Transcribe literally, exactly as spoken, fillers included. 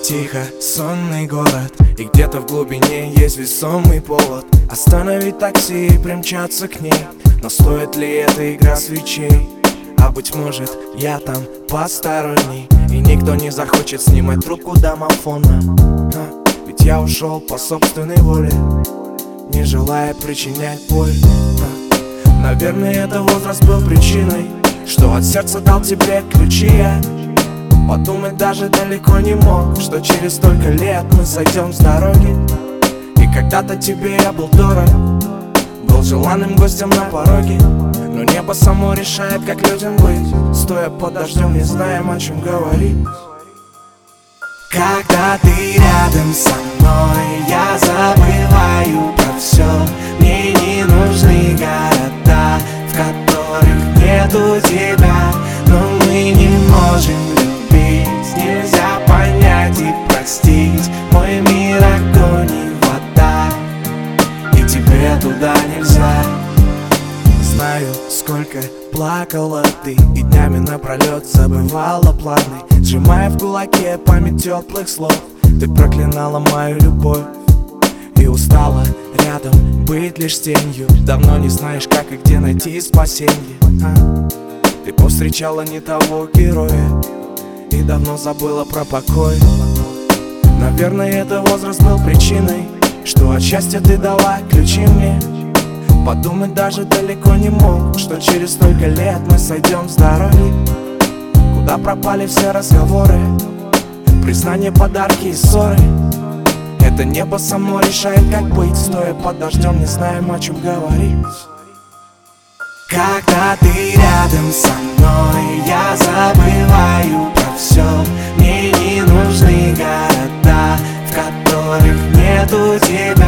Тихо, сонный город, и где-то в глубине есть весомый повод остановить такси и примчаться к ней. Но стоит ли эта игра свечей? А быть может, я там посторонний, и никто не захочет снимать трубку домофона. а, Ведь я ушел по собственной воле, не желая причинять боль. а, Наверное, это возраст был причиной, что от сердца дал тебе ключи я. Подумать даже далеко не мог, что через столько лет мы сойдем с дороги. И когда-то тебе я был дорог, был желанным гостем на пороге. Но небо само решает, как людям быть, стоя под дождем, не знаем, о чем говорить. Когда ты рядом со мной, я забываю про все. Мне не нужны города, в которых нету тебя. Но мы не можем любить, нельзя понять и простить. Мой мир огонь и вода, и тебе туда нельзя. Знаю, сколько плакала ты, и днями напролет забывала планы, сжимая в кулаке память теплых слов. Ты проклинала мою любовь и устала рядом быть лишь тенью. Давно не знаешь, как и где найти спасенье. а? Ты повстречала не того героя и давно забыла про покой. Наверное, это возраст был причиной, что от счастья ты дала ключи мне. Подумать даже далеко не мог, что через столько лет мы сойдем с дороги. Куда пропали все разговоры, признания, подарки и ссоры? Это небо само решает, как быть, стоя под дождем, не знаем, о чем говорить. Когда ты рядом со мной, я забываю про все. Мне не нужны города, в которых нету тебя.